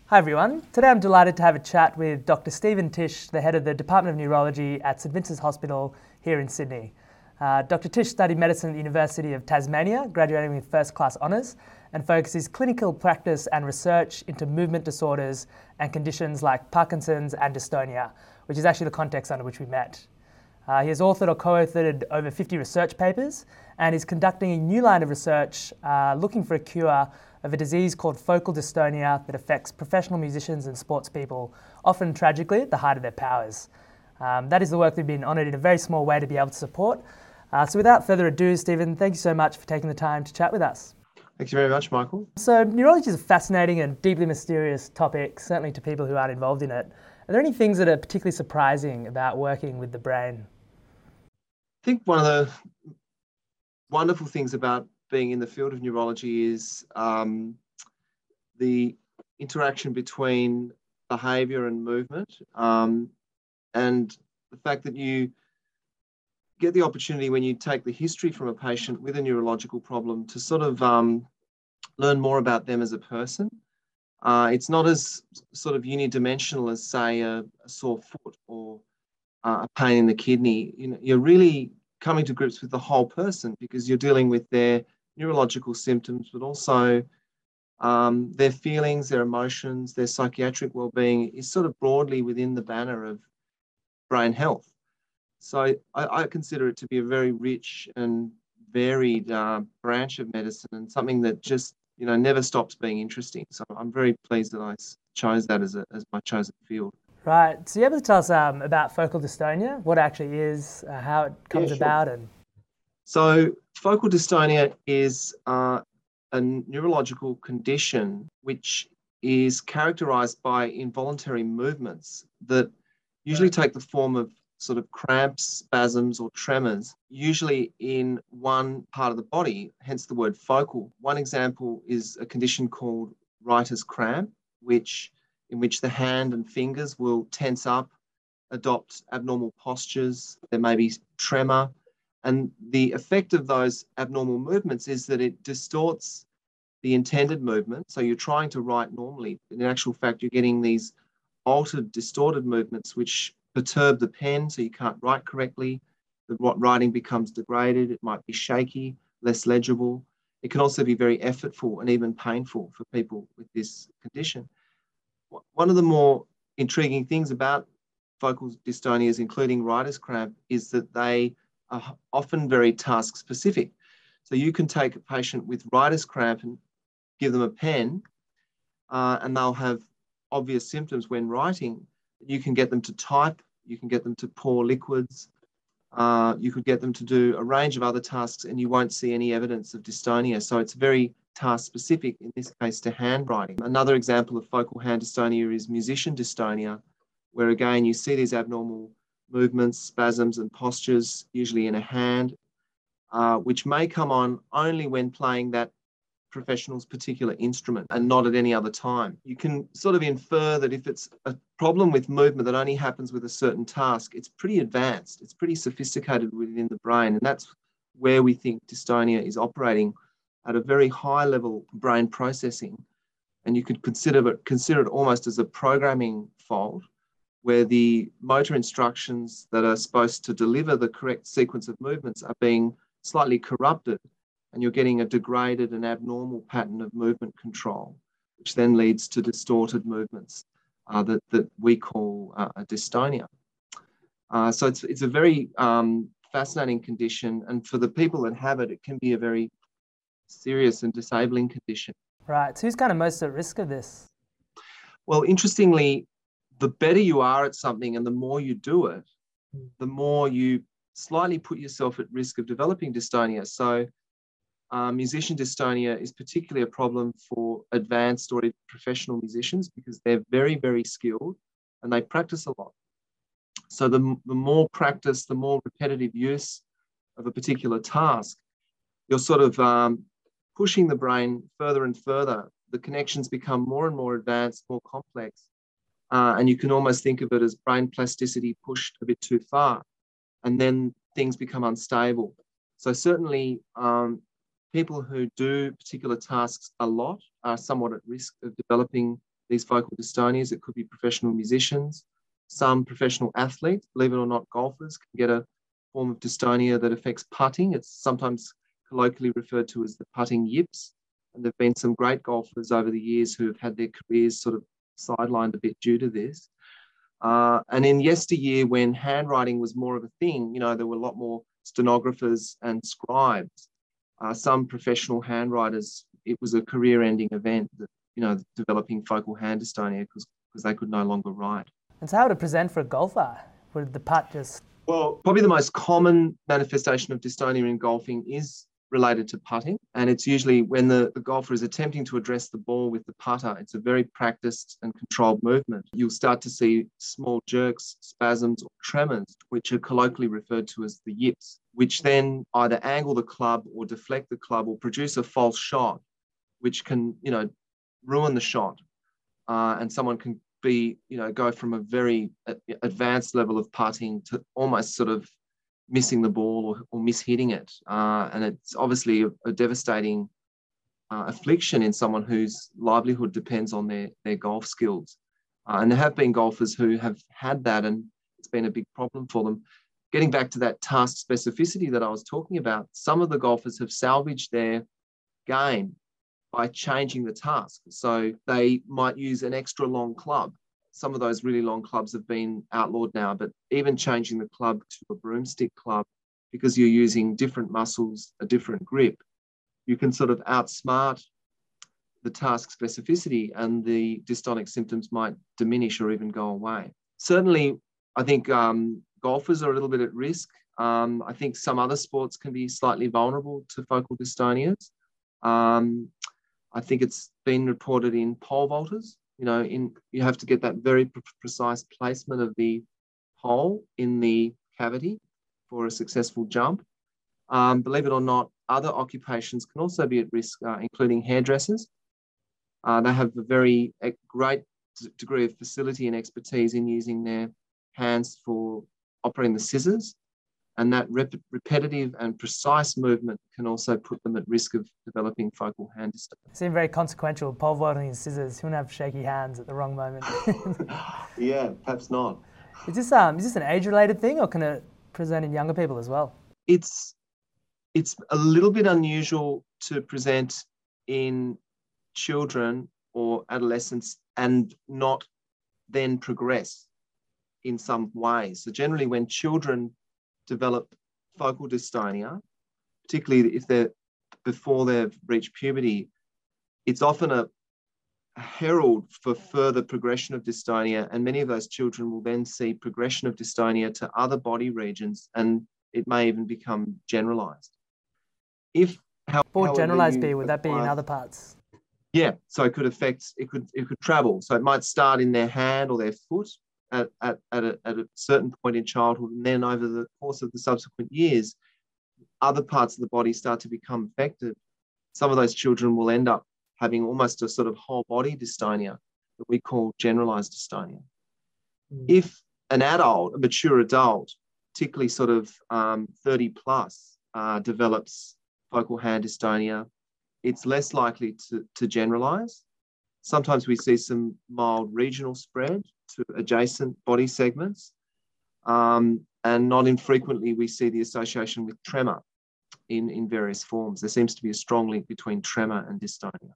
Hi everyone. Today I'm delighted to have a chat with Dr. Stephen Tisch, the head of the Department of Neurology at St Vincent's Hospital here in Sydney. Dr. Tisch studied medicine at the University of Tasmania, graduating with first-class honours, and focuses clinical practice and research into movement disorders and conditions like Parkinson's and dystonia, which is actually the context under which we met. He has authored or co-authored over 50 research papers and is conducting a new line of research looking for a cure of a disease called focal dystonia that affects professional musicians and sports people, often tragically at the height of their powers. That is the work we've been honoured in a very small way to be able to support. So without further ado, Stephen, thank you so much for taking the time to chat with us. Thank you very much, Michael. So neurology is a fascinating and deeply mysterious topic, certainly to people who aren't involved in it. Are there any things that are particularly surprising about working with the brain? I think one of the wonderful things about being in the field of neurology is the interaction between behaviour and movement, and the fact that you get the opportunity when you take the history from a patient with a neurological problem to sort of learn more about them as a person. It's not as sort of unidimensional as, say, a sore foot or a pain in the kidney. You're really coming to grips with the whole person because you're dealing with their neurological symptoms, but also their feelings, their emotions, their psychiatric well-being is sort of broadly within the banner of brain health. So I consider it to be a very rich and varied branch of medicine, and something that just never stops being interesting. So I'm very pleased that I chose that as my chosen field. Right. So you able to tell us about focal dystonia, what it actually is, how it comes about? So focal dystonia is a neurological condition which is characterized by involuntary movements that usually take the form of sort of cramps, spasms, or tremors, usually in one part of the body, hence the word focal. One example is a condition called writer's cramp, in which the hand and fingers will tense up, adopt abnormal postures. There may be tremor. And the effect of those abnormal movements is that it distorts the intended movement. So you're trying to write normally, but in actual fact, you're getting these altered, distorted movements which perturb the pen, so you can't write correctly. The writing becomes degraded. It might be shaky, less legible. It can also be very effortful and even painful for people with this condition. One of the more intriguing things about focal dystonias, including writer's cramp, is that they are often very task specific. So you can take a patient with writer's cramp and give them a pen, and they'll have obvious symptoms when writing. You can get them to type, you can get them to pour liquids, you could get them to do a range of other tasks, and you won't see any evidence of dystonia. So it's very task specific, in this case to handwriting. Another example of focal hand dystonia is musician dystonia, where again you see these abnormal movements, spasms and postures, usually in a hand, which may come on only when playing that professional's particular instrument and not at any other time. You can sort of infer that if it's a problem with movement that only happens with a certain task, it's pretty advanced, it's pretty sophisticated within the brain, and that's where we think dystonia is operating at a very high level brain processing. And you could consider it almost as a programming fault, where the motor instructions that are supposed to deliver the correct sequence of movements are being slightly corrupted, and you're getting a degraded and abnormal pattern of movement control, which then leads to distorted movements that we call a dystonia. So it's a very fascinating condition, and for the people that have it, it can be a very serious and disabling condition. Right. So who's kind of most at risk of this? Well, interestingly, the better you are at something and the more you do it, the more you slightly put yourself at risk of developing dystonia. So musician dystonia is particularly a problem for advanced or professional musicians because they're very, very skilled and they practice a lot. So the more practice, the more repetitive use of a particular task, you're sort of pushing the brain further and further. The connections become more and more advanced, more complex, and you can almost think of it as brain plasticity pushed a bit too far, and then things become unstable. So certainly people who do particular tasks a lot are somewhat at risk of developing these focal dystonias. It could be professional musicians. Some professional athletes, believe it or not, golfers can get a form of dystonia that affects putting. It's sometimes colloquially referred to as the putting yips. And there have been some great golfers over the years who have had their careers sort of sidelined a bit due to this. And in yesteryear, when handwriting was more of a thing, there were a lot more stenographers and scribes. Some professional handwriters, it was a career-ending event that, developing focal hand dystonia because they could no longer write. And so how would it present for a golfer? Would the putt just... Well, probably the most common manifestation of dystonia in golfing is related to putting. And it's usually when the golfer is attempting to address the ball with the putter. It's a very practiced and controlled movement. You'll start to see small jerks, spasms, or tremors, which are colloquially referred to as the yips, which then either angle the club or deflect the club or produce a false shot, which can, ruin the shot. And someone can go from a very advanced level of putting to almost sort of missing the ball or mishitting it. And it's obviously a devastating affliction in someone whose livelihood depends on their golf skills. And there have been golfers who have had that, and it's been a big problem for them. Getting back to that task specificity that I was talking about, some of the golfers have salvaged their game by changing the task. So they might use an extra long club. Some of those really long clubs have been outlawed now, but even changing the club to a broomstick club, because you're using different muscles, a different grip, you can sort of outsmart the task specificity and the dystonic symptoms might diminish or even go away. Certainly, I think golfers are a little bit at risk. I think some other sports can be slightly vulnerable to focal dystonias. I think it's been reported in pole vaulters. You have to get that very precise placement of the pole in the cavity for a successful jump. Believe it or not, other occupations can also be at risk, including hairdressers. They have a very great degree of facility and expertise in using their hands for operating the scissors. And that repetitive and precise movement can also put them at risk of developing focal hand dystonia. Seem very consequential, pole vaulting and scissors. You wouldn't have shaky hands at the wrong moment. Yeah, perhaps not. Is this an age-related thing, or can it present in younger people as well? It's a little bit unusual to present in children or adolescents and not then progress in some ways. So generally when children develop focal dystonia, particularly if they're before they've reached puberty, it's often a herald for further progression of dystonia, and many of those children will then see progression of dystonia to other body regions, and it may even become generalized. What would generalized be? Would that be in other parts? Yeah, so it could travel. So it might start in their hand or their foot at a certain point in childhood, and then over the course of the subsequent years, other parts of the body start to become affected. Some of those children will end up having almost a sort of whole body dystonia that we call generalized dystonia. If an adult, a mature adult, particularly sort of 30 plus, develops focal hand dystonia, it's less likely to generalize. Sometimes we see some mild regional spread to adjacent body segments. And not infrequently, we see the association with tremor in various forms. There seems to be a strong link between tremor and dystonia.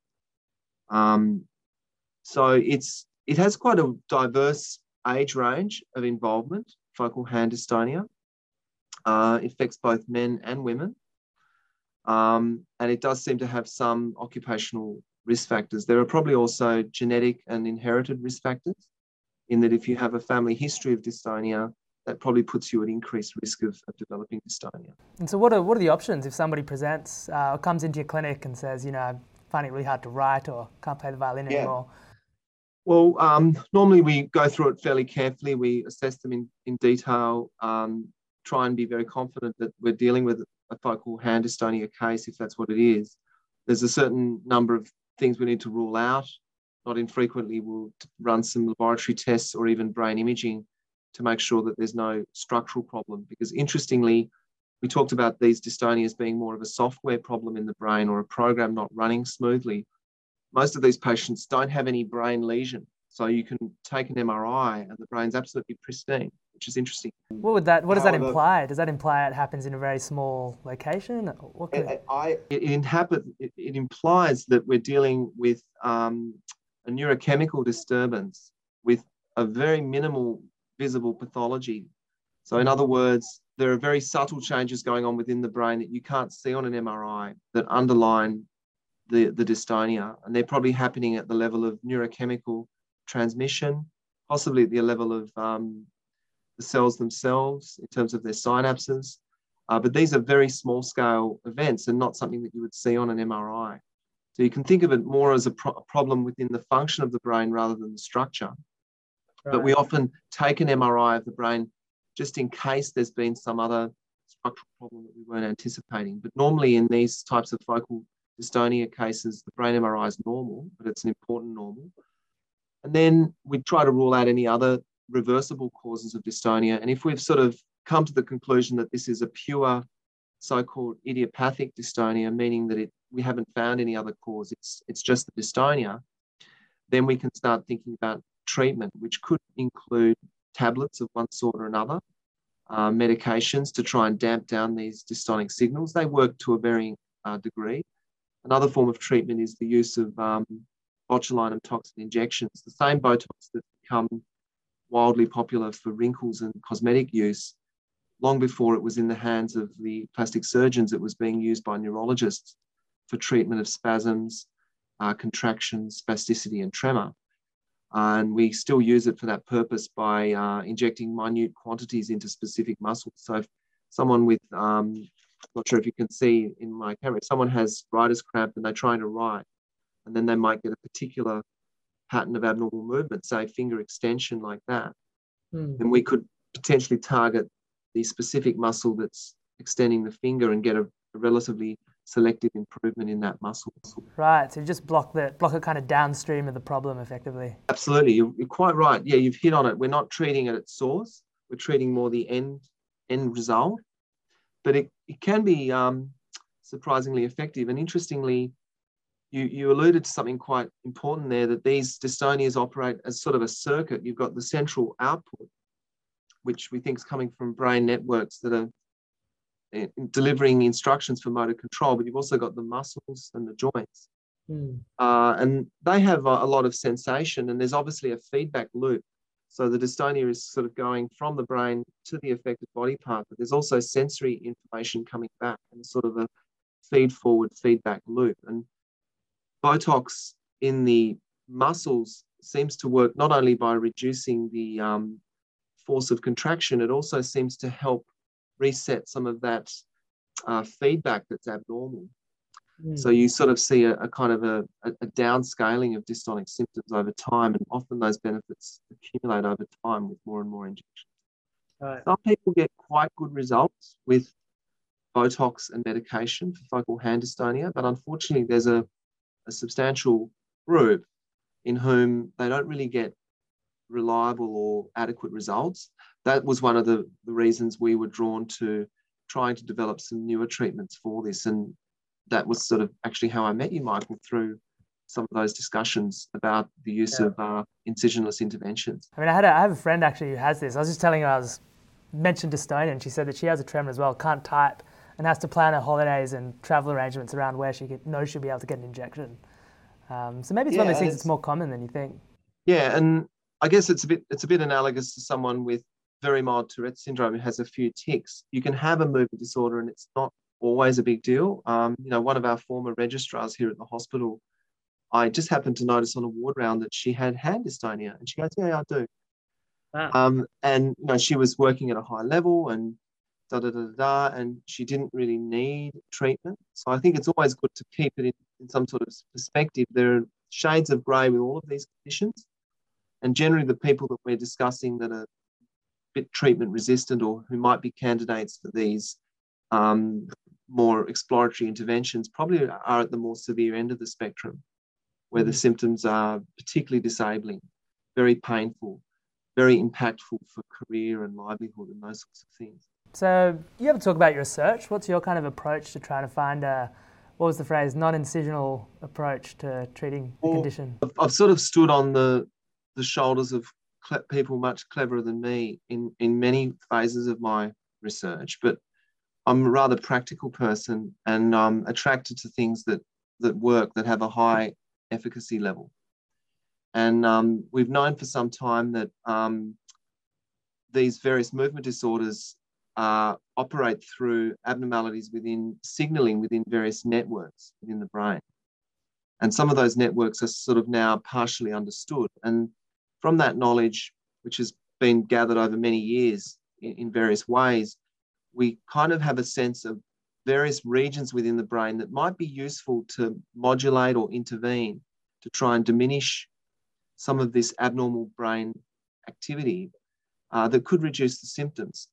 So it has quite a diverse age range of involvement, focal hand dystonia. It affects both men and women. And it does seem to have some occupational risk factors. There are probably also genetic and inherited risk factors, in that if you have a family history of dystonia, that probably puts you at increased risk of developing dystonia. And so what are the options if somebody presents or comes into your clinic and says, I find it really hard to write or can't play the violin anymore? Well, normally we go through it fairly carefully. We assess them in detail, try and be very confident that we're dealing with a focal hand dystonia case, if that's what it is. There's a certain number of things we need to rule out. Not infrequently, we'll run some laboratory tests or even brain imaging to make sure that there's no structural problem. Because interestingly, we talked about these dystonias being more of a software problem in the brain or a program not running smoothly. most of these patients don't have any brain lesion. So you can take an MRI and the brain's absolutely pristine, which is interesting. What does that imply? Does that imply it happens in a very small location? It implies that we're dealing with a neurochemical disturbance with a very minimal visible pathology. So in other words, there are very subtle changes going on within the brain that you can't see on an MRI that underline the dystonia, and they're probably happening at the level of neurochemical transmission, possibly at the level of the cells themselves in terms of their synapses. But these are very small scale events and not something that you would see on an MRI. So you can think of it more as a problem within the function of the brain rather than the structure. Right. But we often take an MRI of the brain just in case there's been some other structural problem that we weren't anticipating. But normally in these types of focal dystonia cases, the brain MRI is normal, but it's an important normal. And then we try to rule out any other reversible causes of dystonia. And if we've sort of come to the conclusion that this is a pure so-called idiopathic dystonia, meaning that we haven't found any other cause, it's just the dystonia, then we can start thinking about treatment, which could include tablets of one sort or another, medications to try and damp down these dystonic signals. They work to a varying degree. Another form of treatment is the use of botulinum toxin injections, the same Botox that's become wildly popular for wrinkles and cosmetic use. Long before it was in the hands of the plastic surgeons, it was being used by neurologists for treatment of spasms, contractions, spasticity, and tremor. And we still use it for that purpose by injecting minute quantities into specific muscles. So if someone with, I'm not sure if you can see in my camera, if someone has writer's cramp and they're trying to write, and then they might get a particular pattern of abnormal movement, say finger extension like that, then we could potentially target the specific muscle that's extending the finger and get a relatively selective improvement in that muscle. Right, so you just block it kind of downstream of the problem effectively. Absolutely, you're quite right. Yeah, you've hit on it. We're not treating it at source. We're treating more the end result. But it can be surprisingly effective. And interestingly, you alluded to something quite important there, that these dystonias operate as sort of a circuit. You've got the central output, which we think is coming from brain networks that are delivering instructions for motor control, but you've also got the muscles and the joints. And they have a lot of sensation, and there's obviously a feedback loop. So the dystonia is sort of going from the brain to the affected body part, but there's also sensory information coming back and sort of a feed-forward feedback loop. And Botox in the muscles seems to work not only by reducing the force of contraction, it also seems to help reset some of that feedback that's abnormal. So you sort of see a kind of a downscaling of dystonic symptoms over time, and often those benefits accumulate over time with more and more injections. Right. Some people get quite good results with Botox and medication for focal hand dystonia, but unfortunately there's a substantial group in whom they don't really get reliable or adequate results. That was one of the reasons we were drawn to trying to develop some newer treatments for this. And that was sort of actually how I met you, Michael, through some of those discussions about the use of incisionless interventions. I mean, I have a friend actually who has this. I was just telling her, I mentioned dystonia, and she said that she has a tremor as well, can't type, and has to plan her holidays and travel arrangements around where she knows she'll be able to get an injection. So maybe it's one of those things that's more common than you think. Yeah, and I guess it's a bit analogous to someone with very mild Tourette syndrome who has a few tics. You can have a movement disorder and it's not always a big deal. One of our former registrars here at the hospital, I just happened to notice on a ward round that she had hand dystonia, and she goes, "Yeah, I do." Wow. And she was working at a high level and and she didn't really need treatment. So I think it's always good to keep it in some sort of perspective. There are shades of grey with all of these conditions, and generally the people that we're discussing that are a bit treatment resistant or who might be candidates for these more exploratory interventions probably are at the more severe end of the spectrum, where the symptoms are particularly disabling, very painful, very impactful for career and livelihood and those sorts of things. So you ever talk about your research? What's your kind of approach to trying to find what was the phrase, non-incisional approach to treating the condition? I've sort of stood on the shoulders of people much cleverer than me in many phases of my research, but I'm a rather practical person, and I'm attracted to things that work, that have a high efficacy level. And we've known for some time that these various movement disorders operate through abnormalities within signaling within various networks within the brain. And some of those networks are sort of now partially understood. And from that knowledge, which has been gathered over many years in various ways, we kind of have a sense of various regions within the brain that might be useful to modulate or intervene to try and diminish some of this abnormal brain activity that could reduce the symptoms.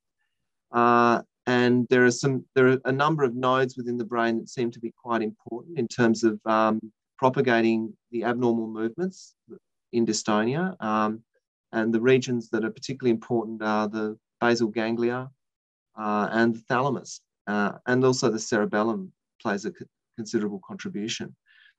And there are a number of nodes within the brain that seem to be quite important in terms of propagating the abnormal movements in dystonia. And the regions that are particularly important are the basal ganglia and the thalamus, and also the cerebellum plays a considerable contribution.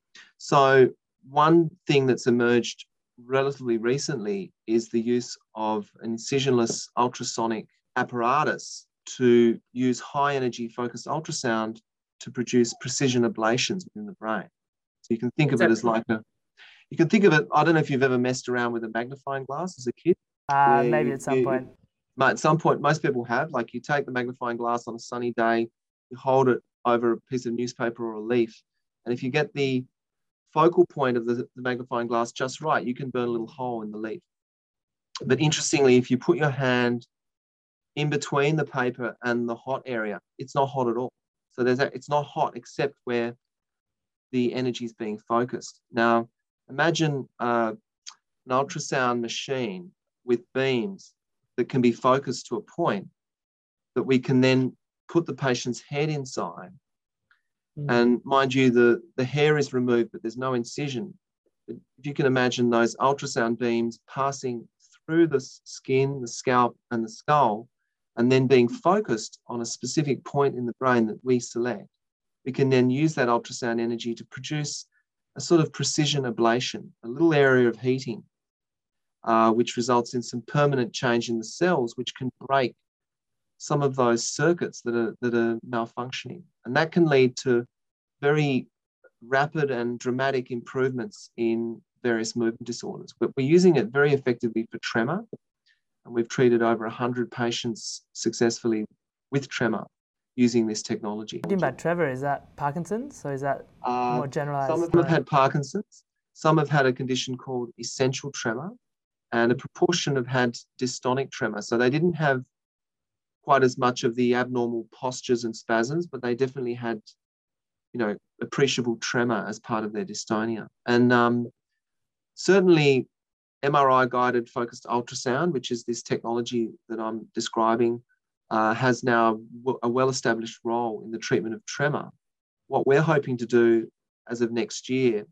So one thing that's emerged relatively recently is the use of an incisionless ultrasonic apparatus to use high energy focused ultrasound to produce precision ablations within the brain. So you can think of it as like you can think of it, I don't know if you've ever messed around with a magnifying glass as a kid. Maybe at some point. At some point, most people have. Like, you take the magnifying glass on a sunny day, you hold it over a piece of newspaper or a leaf, and if you get the focal point of the magnifying glass just right, you can burn a little hole in the leaf. But interestingly, if you put your hand in between the paper and the hot area, it's not hot at all. So it's not hot except where the energy is being focused. Now, imagine an ultrasound machine with beams that can be focused to a point that we can then put the patient's head inside. And mind you, the hair is removed, but there's no incision. But if you can imagine those ultrasound beams passing through the skin, the scalp, and the skull, and then being focused on a specific point in the brain that we select, we can then use that ultrasound energy to produce a sort of precision ablation, a little area of heating, which results in some permanent change in the cells, which can break some of those circuits that are malfunctioning. And that can lead to very rapid and dramatic improvements in various movement disorders. But we're using it very effectively for tremor, and we've treated over 100 patients successfully with tremor using this technology. Talking about tremor, is that Parkinson's, or is that more generalized? Some of them have had Parkinson's, some have had a condition called essential tremor, and a proportion have had dystonic tremor. So they didn't have quite as much of the abnormal postures and spasms, but they definitely had, appreciable tremor as part of their dystonia. And certainly MRI-guided focused ultrasound, which is this technology that I'm describing, has now a well-established role in the treatment of tremor. What we're hoping to do as of next year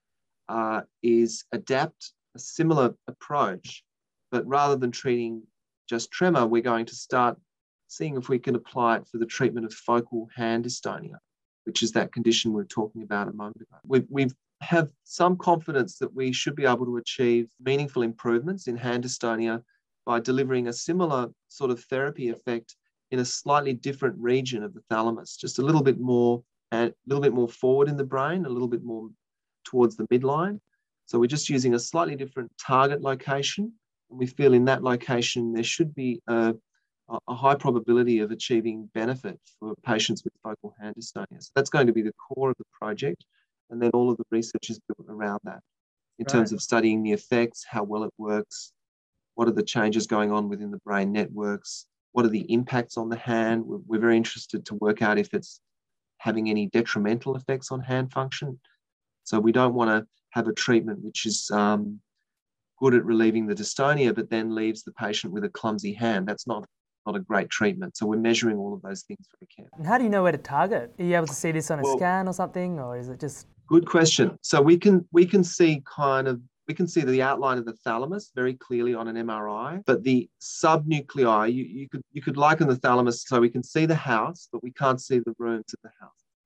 is adapt a similar approach, but rather than treating just tremor, we're going to start seeing if we can apply it for the treatment of focal hand dystonia, which is that condition we were talking about a moment ago. We have some confidence that we should be able to achieve meaningful improvements in hand dystonia by delivering a similar sort of therapy effect in a slightly different region of the thalamus, just a little bit more forward in the brain, a little bit more towards the midline. So we're just using a slightly different target location, and we feel in that location there should be a high probability of achieving benefit for patients with focal hand dystonia. So that's going to be the core of the project, and then all of the research is built around that in terms of studying the effects, how well it works, what are the changes going on within the brain networks, what are the impacts on the hand. We're very interested to work out if it's having any detrimental effects on hand function. So we don't want to have a treatment which is good at relieving the dystonia, but then leaves the patient with a clumsy hand. That's not a great treatment. So we're measuring all of those things very carefully. And how do you know where to target? Are you able to see this on a scan or something, or is it just? Good question. So we can see the outline of the thalamus very clearly on an MRI, but the subnuclei, you could liken the thalamus, so we can see the house, but we can't see the rooms of the house.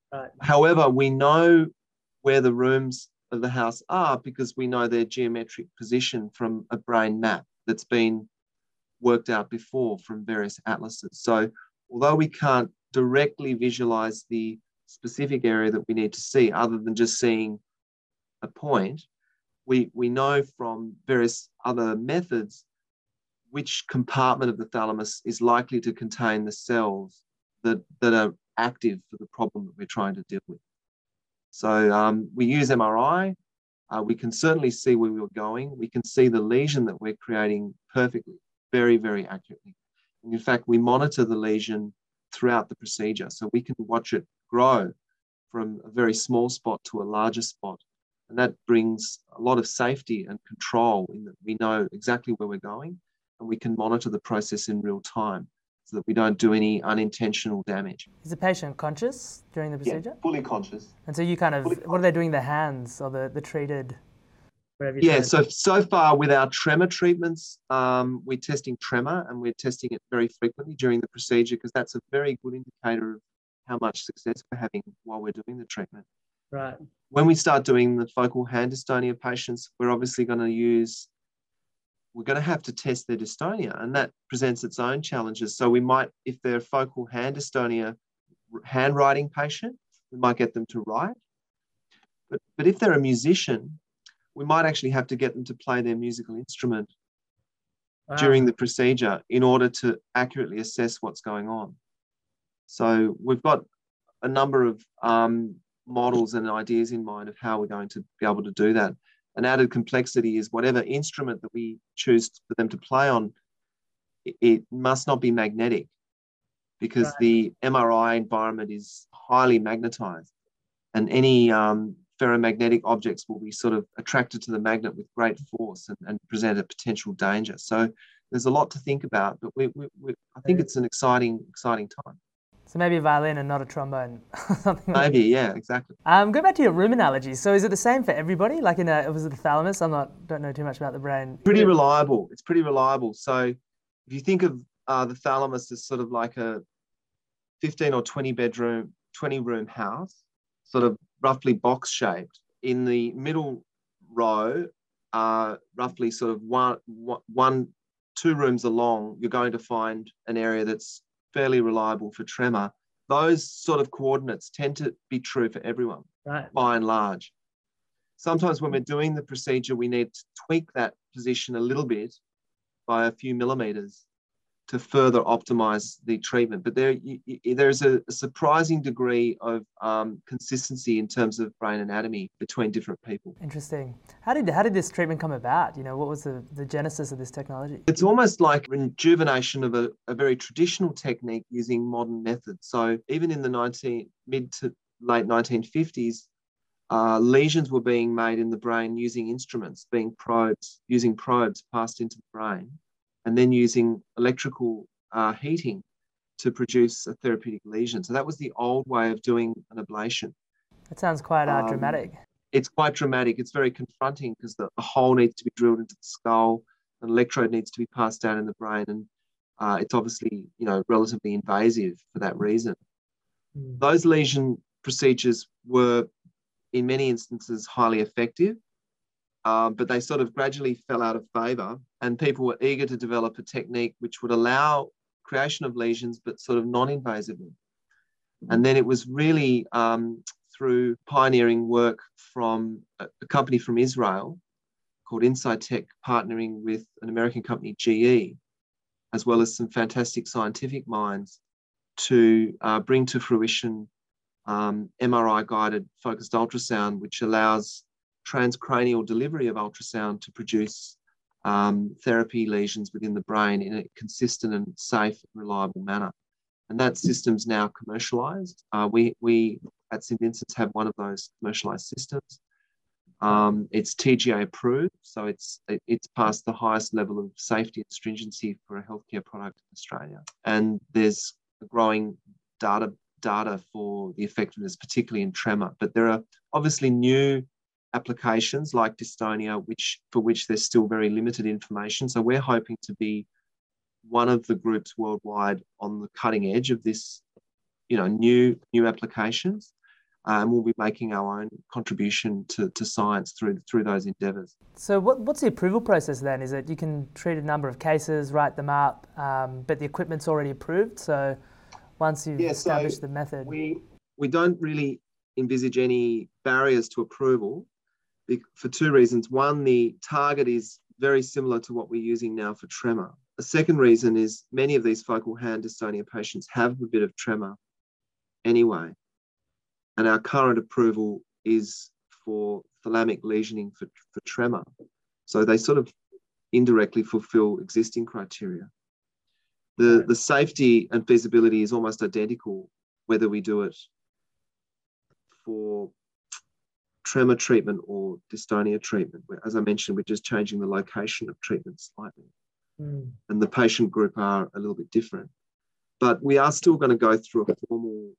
Right. However, we know where the rooms of the house are because we know their geometric position from a brain map that's been worked out before from various atlases. So although we can't directly visualize the specific area that we need to see other than just seeing a point, we know from various other methods which compartment of the thalamus is likely to contain the cells that are active for the problem that we're trying to deal with. So we use MRI. We can certainly see where we were going. We can see the lesion that we're creating perfectly, very, very accurately. And in fact, we monitor the lesion throughout the procedure. So we can watch it grow from a very small spot to a larger spot. And that brings a lot of safety and control in that we know exactly where we're going and we can monitor the process in real time so that we don't do any unintentional damage. Is the patient conscious during the procedure? Yeah, fully conscious. And so you kind of, what are they doing in their hands or the treated? Yeah, so far with our tremor treatments, we're testing tremor and we're testing it very frequently during the procedure because that's a very good indicator of how much success we're having while we're doing the treatment. Right. When we start doing the focal hand dystonia patients, we're obviously going to have to test their dystonia, and that presents its own challenges. So we might, if they're a focal hand dystonia handwriting patient, we might get them to write. But if they're a musician, we might actually have to get them to play their musical instrument during the procedure in order to accurately assess what's going on. So we've got a number of models and ideas in mind of how we're going to be able to do that. An added complexity is whatever instrument that we choose for them to play on, it must not be magnetic because the MRI environment is highly magnetized, and any ferromagnetic objects will be sort of attracted to the magnet with great force and present a potential danger. So there's a lot to think about, but I think it's an exciting time. So maybe a violin and not a trombone. Something like maybe, yeah, exactly. Go back to your room analogy. So is it the same for everybody? Like was it the thalamus? Don't know too much about the brain. Pretty reliable. It's pretty reliable. So if you think of the thalamus as sort of like a 15 or 20 room house, sort of roughly box shaped. In the middle row, roughly sort of 2 rooms along, you're going to find an area that's fairly reliable for tremor. Those sort of coordinates tend to be true for everyone, right, by and large. Sometimes when we're doing the procedure, we need to tweak that position a little bit by a few millimeters to further optimize the treatment. But there's a surprising degree of consistency in terms of brain anatomy between different people. Interesting. How did this treatment come about? What was the genesis of this technology? It's almost like rejuvenation of a very traditional technique using modern methods. So even in the mid to late 1950s, lesions were being made in the brain using instruments, using probes passed into the brain, and then using electrical heating to produce a therapeutic lesion. So that was the old way of doing an ablation. That sounds quite dramatic. It's quite dramatic. It's very confronting because the hole needs to be drilled into the skull, an electrode needs to be passed down in the brain, and it's obviously relatively invasive for that reason. Those lesion procedures were, in many instances, highly effective. But they sort of gradually fell out of favour, and people were eager to develop a technique which would allow creation of lesions, but sort of non-invasively. And then it was really through pioneering work from a company from Israel called Insightec, partnering with an American company, GE, as well as some fantastic scientific minds, to bring to fruition MRI-guided focused ultrasound, which allows transcranial delivery of ultrasound to produce therapy lesions within the brain in a consistent and safe and reliable manner. And that system's now commercialized. We at St Vincent's have one of those commercialized systems. It's TGA approved, so it's passed the highest level of safety and stringency for a healthcare product in Australia. And there's a growing data for the effectiveness, particularly in tremor. But there are obviously new applications like dystonia, for which there's still very limited information. So we're hoping to be one of the groups worldwide on the cutting edge of this, new applications. and we'll be making our own contribution to science through those endeavours. So what's the approval process then? Is it you can treat a number of cases, write them up, but the equipment's already approved? So once you've established the method... We don't really envisage any barriers to approval for two reasons. One, the target is very similar to what we're using now for tremor. The second reason is many of these focal hand dystonia patients have a bit of tremor anyway. And our current approval is for thalamic lesioning for tremor. So they sort of indirectly fulfill existing criteria. The safety and feasibility is almost identical whether we do it for tremor treatment or dystonia treatment. As I mentioned, we're just changing the location of treatment slightly. And the patient group are a little bit different. But we are still going to go through a formal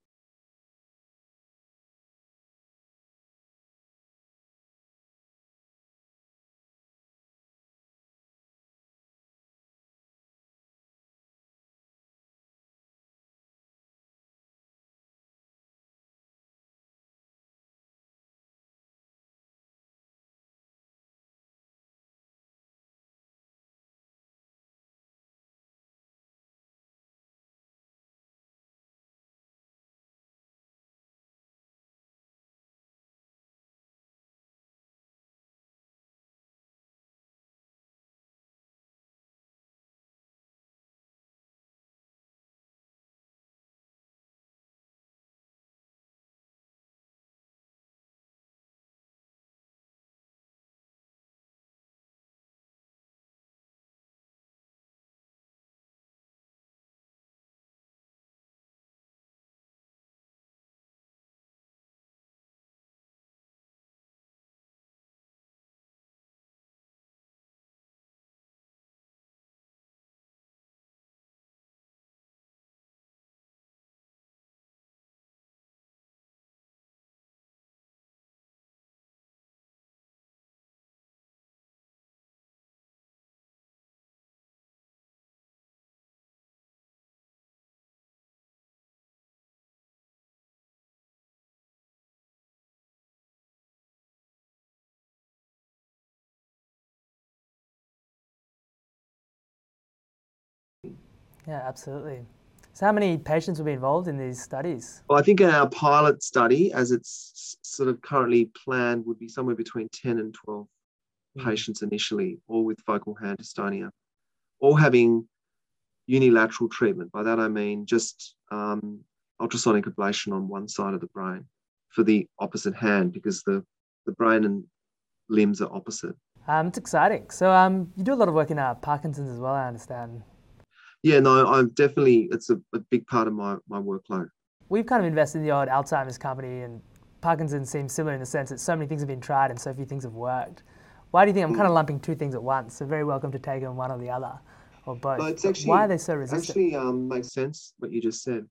Yeah, absolutely. So how many patients will be involved in these studies? Well, I think in our pilot study, as it's sort of currently planned, would be somewhere between 10 and 12 patients initially, all with focal hand dystonia, all having unilateral treatment. By that I mean just ultrasonic ablation on one side of the brain for the opposite hand, because the brain and limbs are opposite. It's exciting. So you do a lot of work in Parkinson's as well, I understand. Yeah, no, it's a big part of my workload. We've kind of invested in the odd Alzheimer's company, and Parkinson's seems similar in the sense that so many things have been tried and so few things have worked. Why do you think I'm kind of lumping two things at once? So very welcome to take on one or the other, or both. No, it's actually, why are they so resistant? Actually, makes sense what you just said.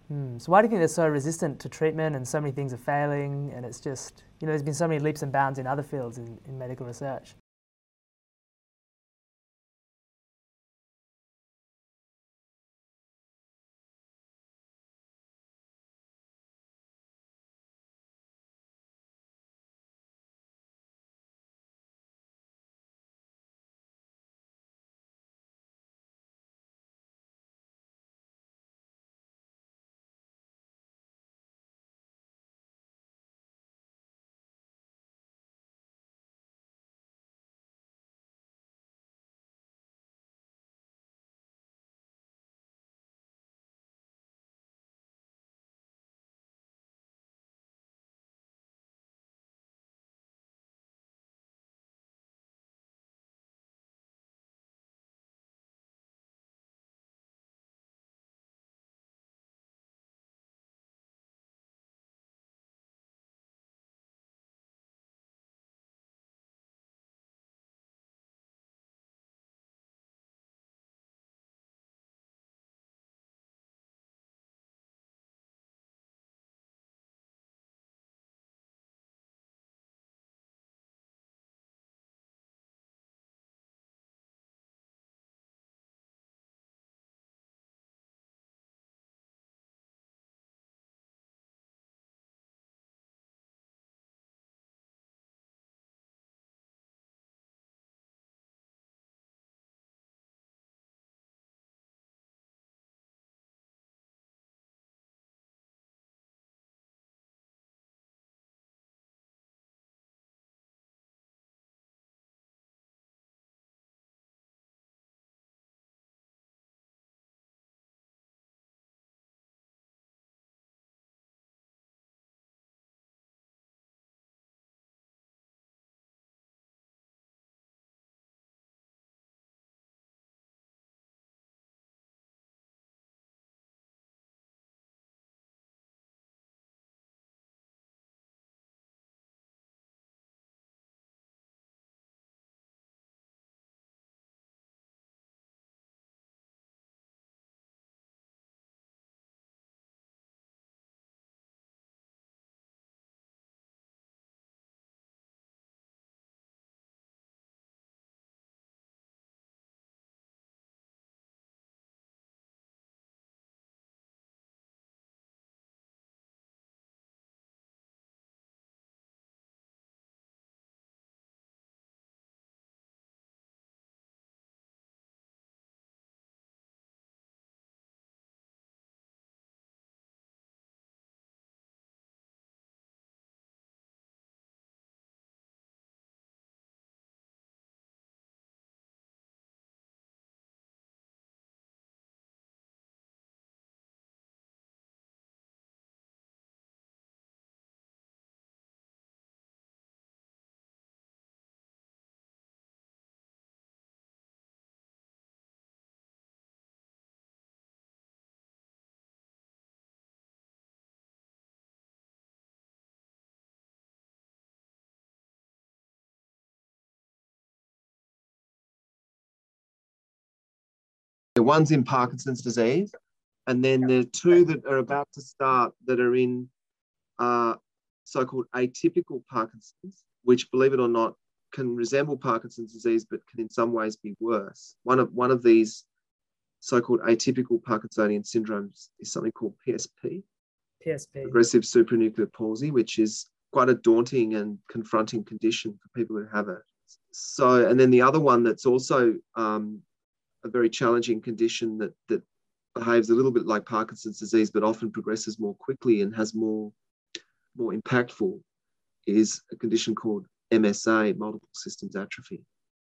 So why do you think they're so resistant to treatment and so many things are failing? And it's just, there's been so many leaps and bounds in other fields in medical research. One's in Parkinson's disease, and then there are two that are about to start that are in so-called atypical Parkinson's, which, believe it or not, can resemble Parkinson's disease, but can in some ways be worse. One of these so-called atypical Parkinsonian syndromes is something called PSP, progressive supranuclear palsy, which is quite a daunting and confronting condition for people who have it. So, and then the other one that's also a very challenging condition that behaves a little bit like Parkinson's disease, but often progresses more quickly and has more impactful, is a condition called MSA, multiple systems atrophy.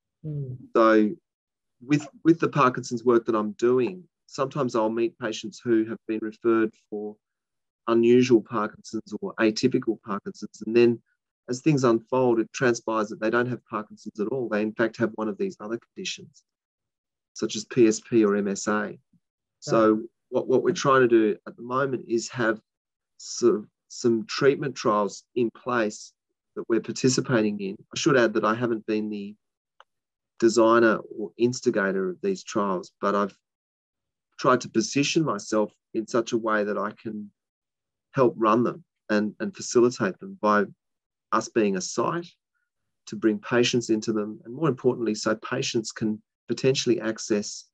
So with the Parkinson's work that I'm doing, sometimes I'll meet patients who have been referred for unusual Parkinson's or atypical Parkinson's. And then as things unfold, it transpires that they don't have Parkinson's at all. They in fact have one of these other conditions, such as PSP or MSA. So what we're trying to do at the moment is have sort of some treatment trials in place that we're participating in. I should add that I haven't been the designer or instigator of these trials, but I've tried to position myself in such a way that I can help run them and facilitate them by us being a site to bring patients into them, and more importantly, so patients can potentially access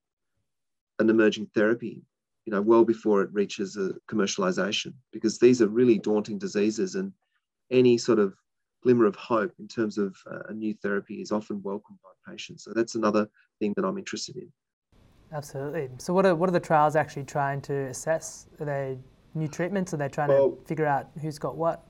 an emerging therapy, well before it reaches a commercialization, because these are really daunting diseases, and any sort of glimmer of hope in terms of a new therapy is often welcomed by patients. So that's another thing that I'm interested in. Absolutely. So what are the trials actually trying to assess? Are they new treatments? Are they trying to figure out who's got what?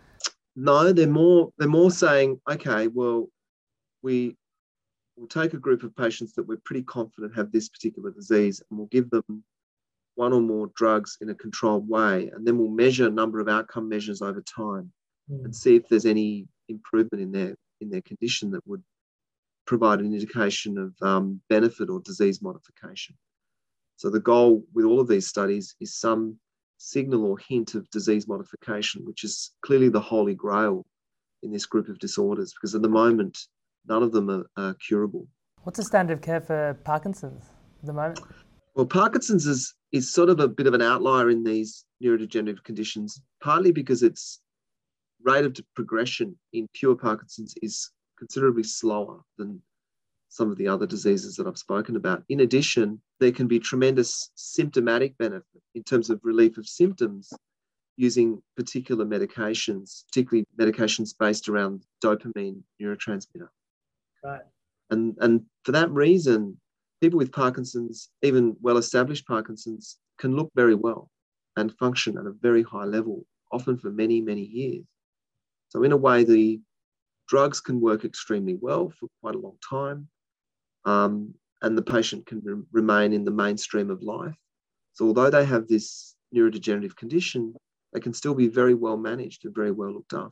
No, they're more saying, okay, well, we'll take a group of patients that we're pretty confident have this particular disease, and we'll give them one or more drugs in a controlled way, and then we'll measure a number of outcome measures over time and see if there's any improvement in their condition that would provide an indication of benefit or disease modification. So the goal with all of these studies is some signal or hint of disease modification, which is clearly the holy grail in this group of disorders, because at the moment, none of them are curable. What's the standard of care for Parkinson's at the moment? Well, Parkinson's is sort of a bit of an outlier in these neurodegenerative conditions, partly because its rate of progression in pure Parkinson's is considerably slower than some of the other diseases that I've spoken about. In addition, there can be tremendous symptomatic benefit in terms of relief of symptoms using particular medications, particularly medications based around dopamine neurotransmitter. Right. And for that reason, people with Parkinson's, even well-established Parkinson's, can look very well and function at a very high level, often for many, many years. So in a way, the drugs can work extremely well for quite a long time, and the patient can remain in the mainstream of life. So although they have this neurodegenerative condition, they can still be very well managed and very well looked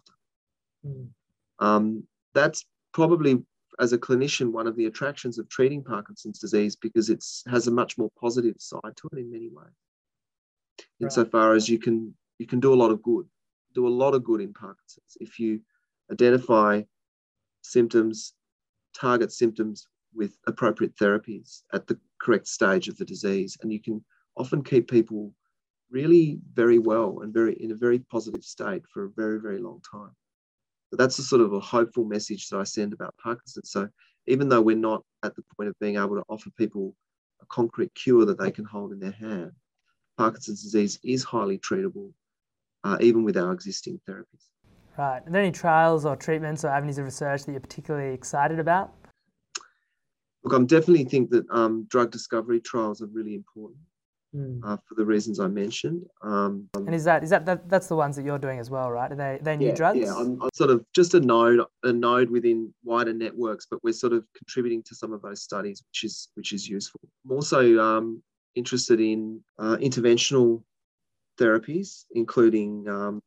after. That's probably, as a clinician, one of the attractions of treating Parkinson's disease, because it has a much more positive side to it in many ways. Insofar as you can do a lot of good in Parkinson's if you identify symptoms, target symptoms with appropriate therapies at the correct stage of the disease, and you can often keep people really very well and in a very positive state for a very, very long time. So that's a sort of a hopeful message that I send about Parkinson's. So even though we're not at the point of being able to offer people a concrete cure that they can hold in their hand, Parkinson's disease is highly treatable, even with our existing therapies. Right. Are there any trials or treatments or avenues of research that you're particularly excited about? Look, I definitely think that drug discovery trials are really important for the reasons I mentioned. And that's the ones that you're doing as well, right? Are they new drugs? Yeah, I'm sort of just a node within wider networks, but we're sort of contributing to some of those studies, which is useful. I'm also interested in interventional therapies, including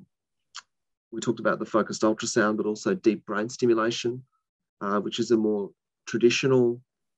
we talked about the focused ultrasound, but also deep brain stimulation, which is a more traditional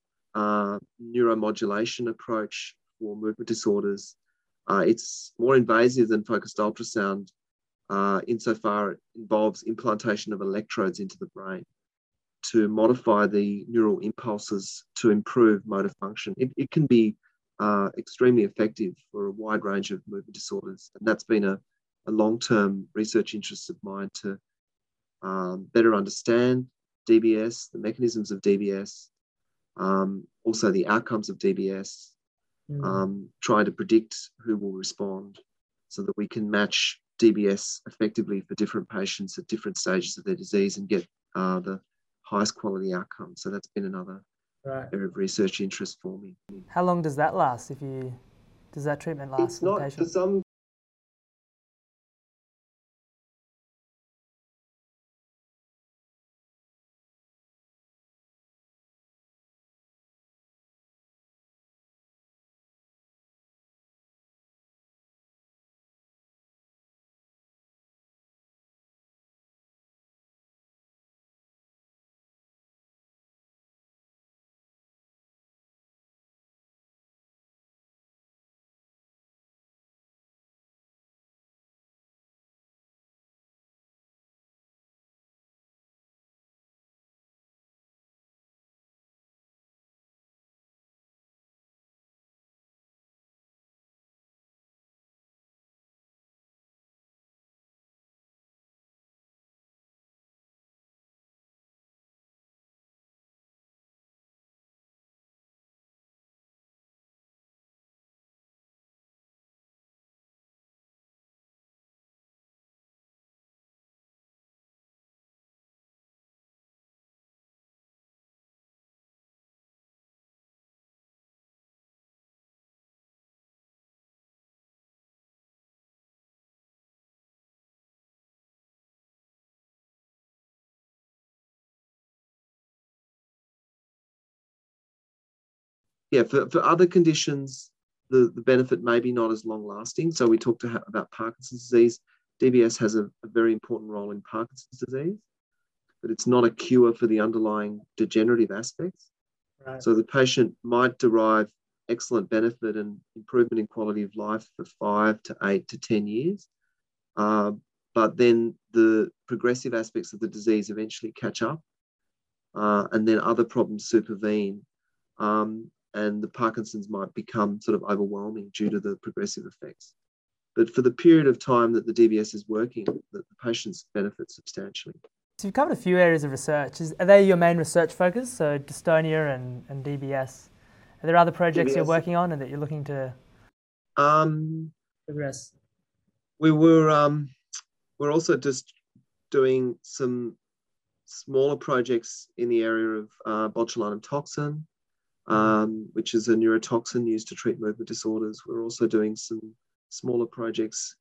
neuromodulation approach for movement disorders. It's more invasive than focused ultrasound insofar it involves implantation of electrodes into the brain to modify the neural impulses to improve motor function. It can be are extremely effective for a wide range of movement disorders. And that's been a long-term research interest of mine to better understand DBS, the mechanisms of DBS, also the outcomes of DBS, trying to predict who will respond so that we can match DBS effectively for different patients at different stages of their disease and get the highest quality outcomes. So that's been another area of research interest for me. How long does that last? Does that treatment last for the patient? For some. Yeah, for other conditions, the benefit may be not as long lasting. So we talked about Parkinson's disease. DBS has a very important role in Parkinson's disease, but it's not a cure for the underlying degenerative aspects. Right. So the patient might derive excellent benefit and improvement in quality of life for 5 to 8 to 10 years. But then the progressive aspects of the disease eventually catch up, and then other problems supervene. And the Parkinson's might become sort of overwhelming due to the progressive effects. But for the period of time that the DBS is working, the patients benefit substantially. So you've covered a few areas of research. Are they your main research focus? So dystonia and DBS. Are there other projects you're working on and that you're looking to progress? We're also just doing some smaller projects in the area of botulinum toxin, which is a neurotoxin used to treat movement disorders. We're also doing some smaller projects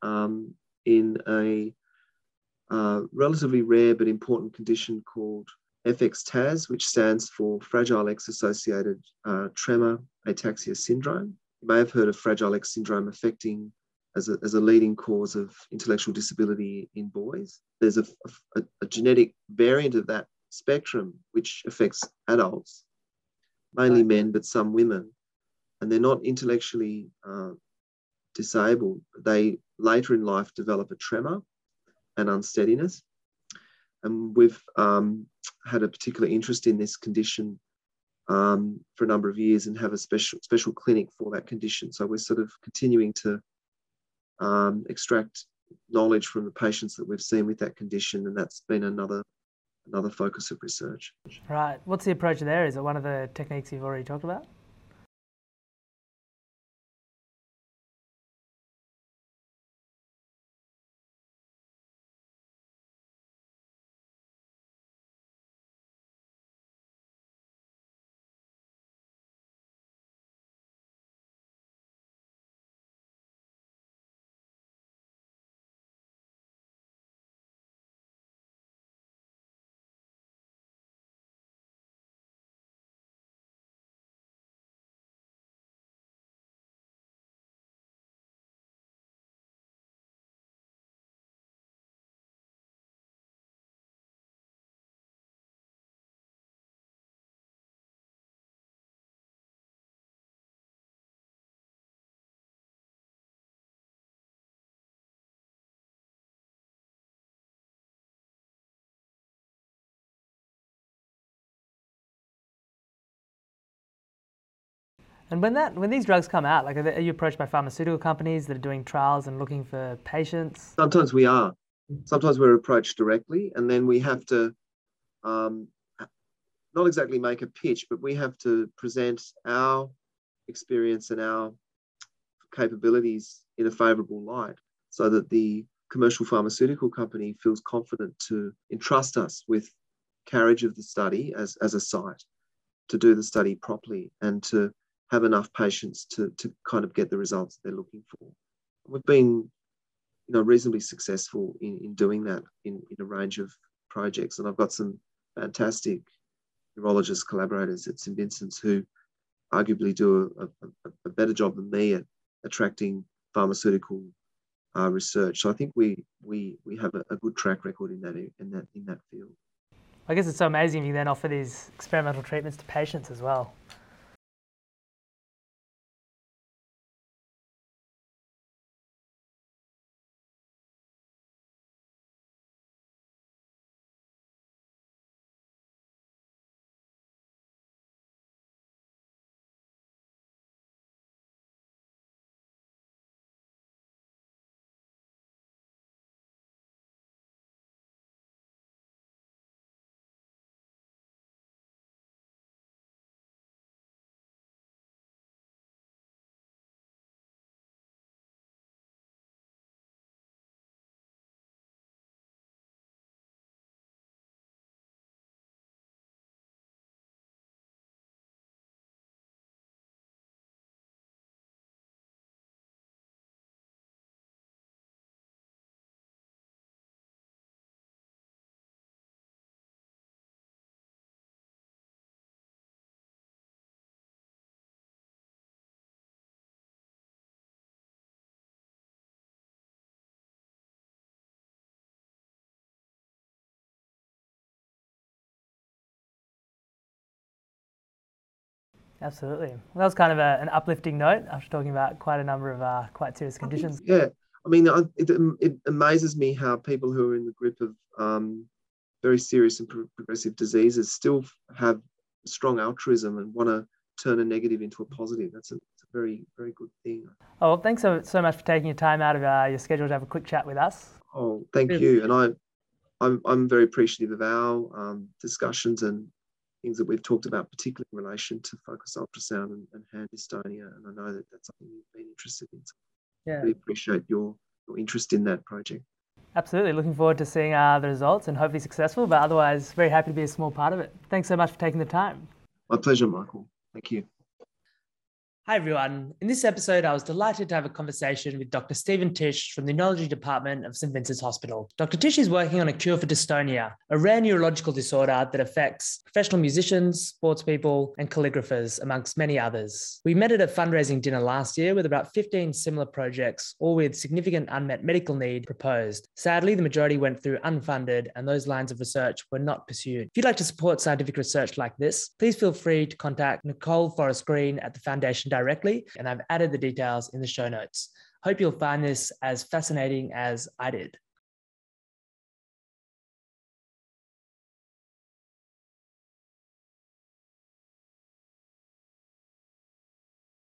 in a relatively rare but important condition called FXTAS, which stands for Fragile X-Associated Tremor Ataxia Syndrome. You may have heard of Fragile X syndrome affecting as a leading cause of intellectual disability in boys. There's a genetic variant of that spectrum which affects adults, mainly men, but some women. And they're not intellectually disabled. They later in life develop a tremor and unsteadiness. And we've had a particular interest in this condition for a number of years and have a special clinic for that condition. So we're sort of continuing to extract knowledge from the patients that we've seen with that condition, and that's been another focus of research. Right. What's the approach there? Is it one of the techniques you've already talked about? And when these drugs come out, like are you approached by pharmaceutical companies that are doing trials and looking for patients? Sometimes we are. Sometimes we're approached directly, and then we have to um, not exactly make a pitch, but we have to present our experience and our capabilities in a favourable light so that the commercial pharmaceutical company feels confident to entrust us with carriage of the study as a site to do the study properly and to have enough patients to kind of get the results they're looking for. We've been reasonably successful in doing that in a range of projects. And I've got some fantastic neurologist collaborators at St Vincent's who arguably do a better job than me at attracting pharmaceutical research. So I think we have a good track record in that field. I guess it's so amazing you then offer these experimental treatments to patients as well. Absolutely. Well, that was kind of an uplifting note after talking about quite a number of quite serious conditions. Yeah, I mean, it amazes me how people who are in the grip of very serious and progressive diseases still have strong altruism and want to turn a negative into a positive. It's a very, very good thing. Oh, well, thanks so much for taking your time out of your schedule to have a quick chat with us. Oh, thank you. And I'm very appreciative of our discussions and things that we've talked about, particularly in relation to focus ultrasound and hand dystonia. And I know that that's something you've been interested in. So I really appreciate your interest in that project. Absolutely. Looking forward to seeing the results and hopefully successful, but otherwise very happy to be a small part of it. Thanks so much for taking the time. My pleasure, Michael. Thank you. Hi everyone. In this episode, I was delighted to have a conversation with Dr. Stephen Tisch from the Neurology Department of St Vincent's Hospital. Dr. Tisch is working on a cure for dystonia, a rare neurological disorder that affects professional musicians, sports people, and calligraphers, amongst many others. We met at a fundraising dinner last year with about 15 similar projects, all with significant unmet medical need proposed. Sadly, the majority went through unfunded, and those lines of research were not pursued. If you'd like to support scientific research like this, please feel free to contact Nicole Forrest Green at the Foundation directly, and I've added the details in the show notes. Hope you'll find this as fascinating as I did.